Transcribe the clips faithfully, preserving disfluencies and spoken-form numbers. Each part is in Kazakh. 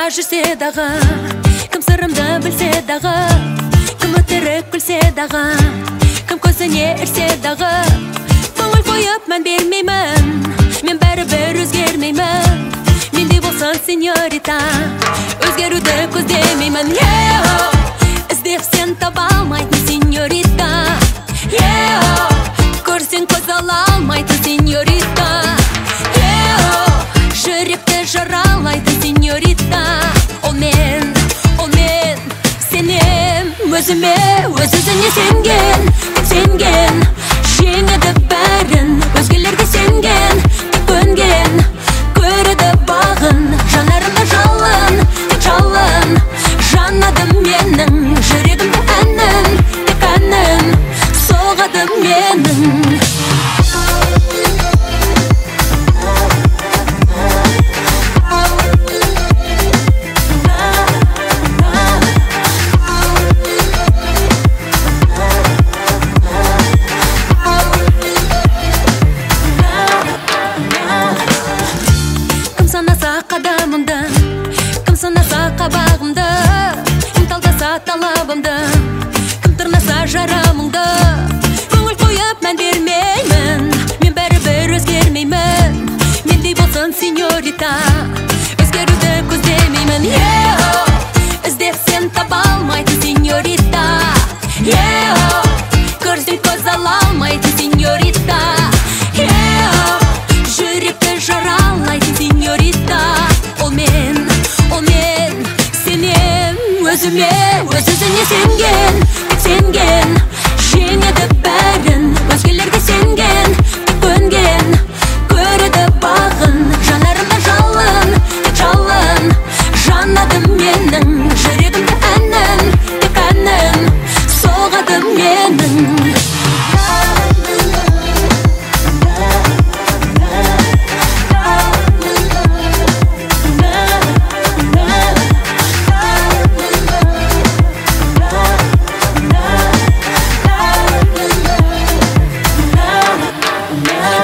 жүрсе дағы, кім сырымды білсе дағы, кім өтірік күлсе дағы, кім көзіне ілсе дағы, көңіл қойып мән бермеймін, мен бәрібір өзгермеймін. Мендей болсын сеньорита, өзгеруді көздемеймін. Іздеп сен таба алмайтын сеньорита, көрсең көз ала алмайтын сеньорита, жүректі жаралайтын сеньорита. Ол мен, ол мен сенем өзіме, өз-өзіне сенген, сенген, жеңеді бәрін, өзгелерге сенген, көнген, көреді бағын, жанарымда жалын, тек жалын, жанады менің жүрегімді әнін, тек әнін соғады менің. Қадамымды, кім санаса қабағымды, кім талдаса талабымды, кім тырнаса жарамыңды, көңіл қойып мән бермеймін, мен бәрібір өзгермеймін. Мендей болсын сеньорита, өзгеруді көздемеймін. Іздеп сен таба алмайтын сеньорита, көрсең көз ала алмайтын сеньорита, жүректі жаралайтын сеньорита. Ол мен, ол мен сенем өзіме, өз-өзіне сенген, тек сенген, жеңеді бәрін, өзгелерге сенген, көнген, көреді бағын, жанарымда жалын, тек жалын, жанады менің жүрегімді әнін, тек әнін соғады менің.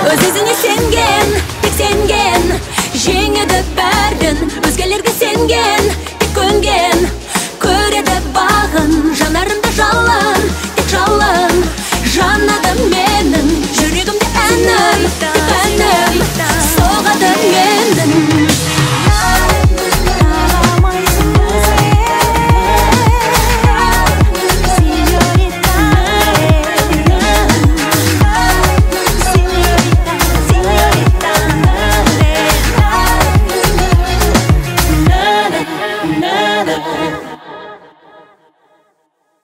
Өзіне сенген, тек сенген, жеңеді бәрін, өзгелерге сенген.